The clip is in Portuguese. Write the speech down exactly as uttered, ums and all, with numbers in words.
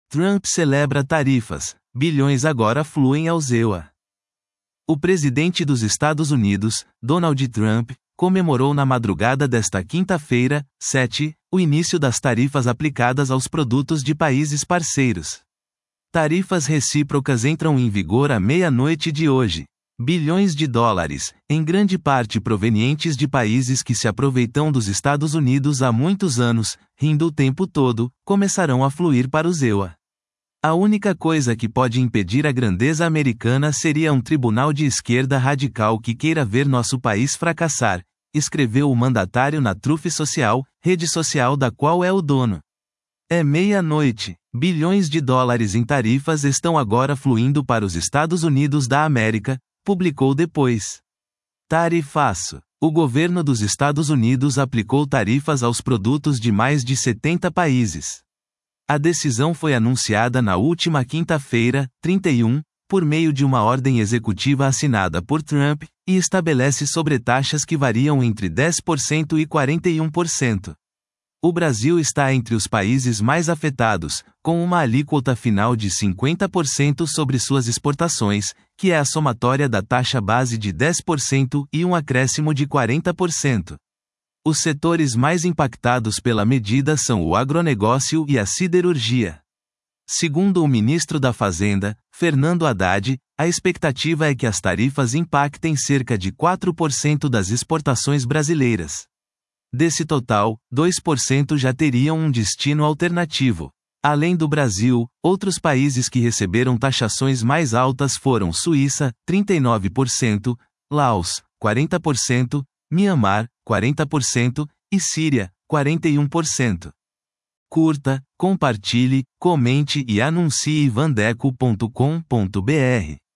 Trump celebra tarifas, bilhões agora fluem aos E U A. O presidente dos Estados Unidos, Donald Trump, comemorou na madrugada desta quinta-feira, sete, o início das tarifas aplicadas aos produtos de países parceiros. Tarifas recíprocas entram em vigor à meia-noite de hoje. Bilhões de dólares, em grande parte provenientes de países que se aproveitam dos Estados Unidos há muitos anos, rindo o tempo todo, começarão a fluir para os E U A. A única coisa que pode impedir a grandeza americana seria um tribunal de esquerda radical que queira ver nosso país fracassar, escreveu o mandatário na Truth Social, rede social da qual é o dono. É meia-noite. Bilhões de dólares em tarifas estão agora fluindo para os Estados Unidos da América, publicou depois. Tarifaço. O governo dos Estados Unidos aplicou tarifas aos produtos de mais de setenta países. A decisão foi anunciada na última quinta-feira, trinta e um, por meio de uma ordem executiva assinada por Trump, e estabelece sobretaxas que variam entre dez por cento e quarenta e um por cento. O Brasil está entre os países mais afetados, com uma alíquota final de cinquenta por cento sobre suas exportações, que é a somatória da taxa base de dez por cento e um acréscimo de quarenta por cento. Os setores mais impactados pela medida são o agronegócio e a siderurgia. Segundo o ministro da Fazenda, Fernando Haddad, a expectativa é que as tarifas impactem cerca de quatro por cento das exportações brasileiras. Desse total, dois por cento já teriam um destino alternativo. Além do Brasil, outros países que receberam taxações mais altas foram Suíça, trinta e nove por cento, Laos, quarenta por cento, Mianmar, quarenta por cento, e Síria, quarenta e um por cento. Curta, compartilhe, comente e anuncie vandeco ponto com ponto br.